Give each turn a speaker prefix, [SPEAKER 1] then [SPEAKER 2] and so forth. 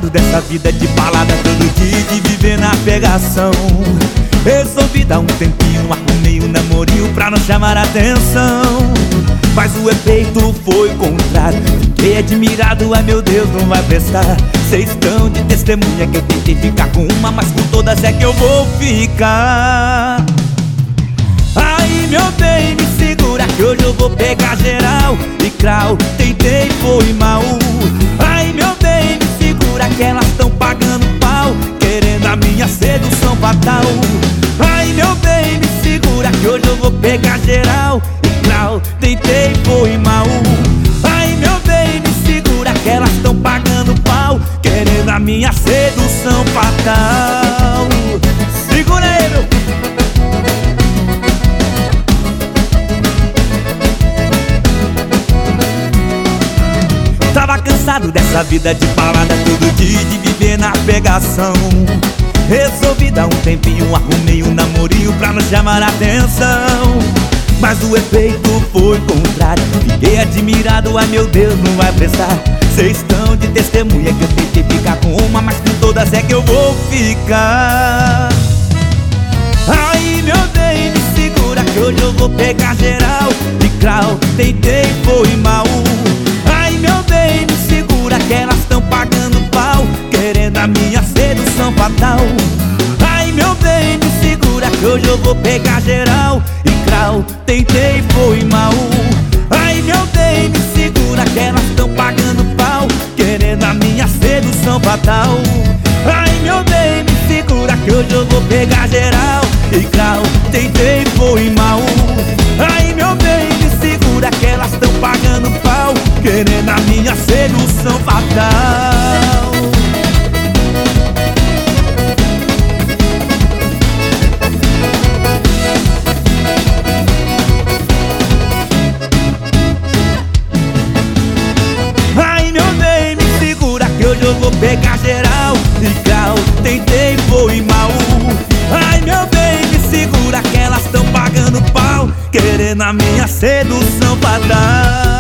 [SPEAKER 1] cansado dessa vida de balada todo dia, de viver na pegação. Resolvi dar um tempinho, arrumei um namorinho pra não chamar atenção. Mas o efeito foi contrário, fiquei admirado, ai meu Deus, não vai prestar. Cês estão de testemunha que eu tentei ficar com uma, mas com todas é que eu vou ficar. Aí meu bem, me segura que hoje eu vou pegar geral. E crau, tentei, foi mal. Aí meu bem, me segura que elas tão pagando pau, querendo a minha sedução fatal. Aí meu bem, me segura que hoje eu vou pegar geral. E crau, tentei, foi mal. Aí meu bem, me segura que elas tão pagando pau, querendo a minha sedução fatal. Segura aí, meu. Tava cansado dessa vida de balada todo dia, de viver na pegação. Resolvi dar um tempinho, arrumei um namorinho pra não chamar atenção. Mas o efeito foi contrário, fiquei admirado, ai meu Deus, não vai prestar. Cês estão de testemunha que eu tentei ficar com uma, mas com todas é que eu vou ficar. Aí meu bem, me segura que hoje eu vou pegar geral. E crau, tentei, foi mal. Aí meu bem, me segura que elas tão pagando pau, querendo a minha sedução fatal. Ai meu bem, me segura que hoje eu vou pegar geral. E crau, tentei, foi mal. Ai meu bem, me segura que elas tão pagando pau, querendo a minha sedução fatal. Ai meu bem, me segura que hoje eu vou pegar geral. E crau, tentei, foi mal. Ai meu bem, me segura que elas tão pagando pau, querendo a minha sedução fatal. Ai meu bem, me segura que hoje eu vou pegar geral. E crau, tentei, foi mal. Ai meu bem, me segura que elas tão pagando pau, querendo a minha sedução fatal.